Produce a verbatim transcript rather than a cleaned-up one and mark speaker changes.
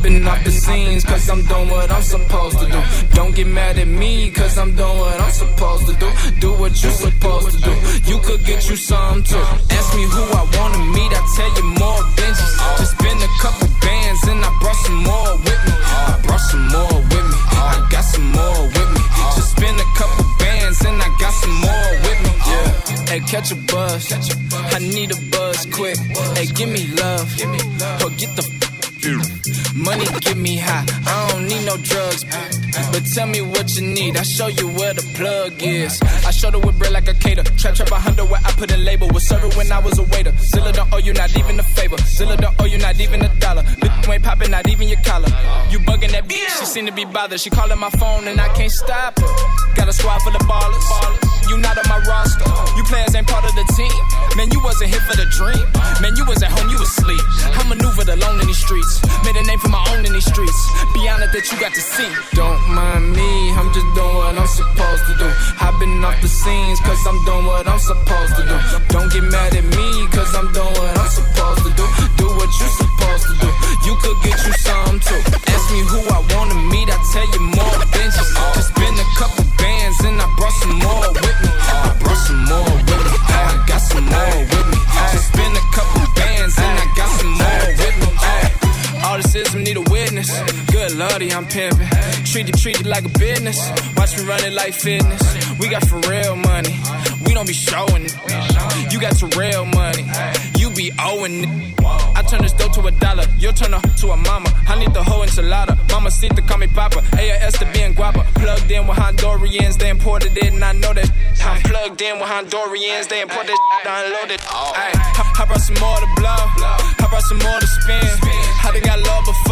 Speaker 1: Hopping off the scenes, cause I'm doing what I'm supposed to do. Don't get mad at me, cause I'm doing what I'm supposed to do. Do what you're supposed to do. You could get you some too. Ask me who I wanna meet, I tell you more benches. Just been a couple bands and I brought some more with me. I brought some more with me. I got some more with me. Just been a couple bands and I got some more with me. Yeah. Hey, catch a buzz. I need a buzz quick. Hey, give me love. Or get the money get me high. I don't need no drugs, but tell me what you need. I show you where the plug is. I showed her with bread like a cater. Trap trap a hundred where I put a label. Was serving when I was a waiter. Zilla don't owe you not even a favor. Zilla don't owe you not even a dollar. Bitch ain't popping not even your collar. You bugging that bitch, she seem to be bothered. She calling my phone and I can't stop her. Got a squad full of ballers. You not on my roster. You players ain't part of the team. Man, you wasn't here for the dream. Man, you was at home, you was asleep. I maneuvered alone in these streets. Made a name for my own in these streets. Be honest that you got to see. Don't mind me, I'm just doing what I'm supposed to do. I've been off the scenes, cause I'm doing what I'm supposed to do. Don't get mad at me, cause I'm doing what I'm supposed to do. Do what you're supposed to do. You could get you some too. Ask me who I wanna meet, I tell you more benches. Just been a couple bands and I brought some more with me. I brought some more with me. I got some more with me. Just been a couple bands and I got some more with me. All this is, we need a witness. Good lordy, I'm pimping. Treat it, treat it like a business. Watch me run it like fitness. We got for real money. We don't be showing it. You got your real money. You be owing it. I turn this dope to a dollar. You'll turn her to a mama. I need the whole enchilada. Mama Sita call me Papa. A R S to being guapa. Plugged in with Hondurians. They imported it and I know that. I'm plugged in with Hondurians. They imported it, downloaded. Ay, I, I brought some more to blow. I brought some more to spin. I done got love before.